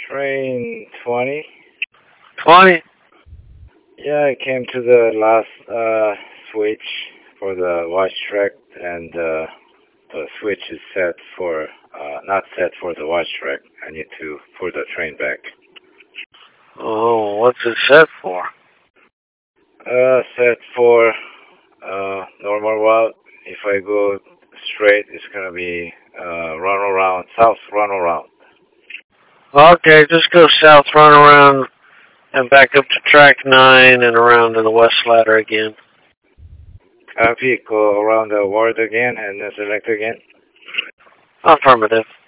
Train 20. 20? Yeah, I came to the last switch for the watch track, and the switch is set for not set for the watch track. I need to pull the train back. Oh, what's it set for? Set for normal route. If I go straight, it's gonna be run around, south run around. Okay, just go south, run around, and back up to track 9 and around to the west ladder again. Copy, go around the world again and select again. Affirmative.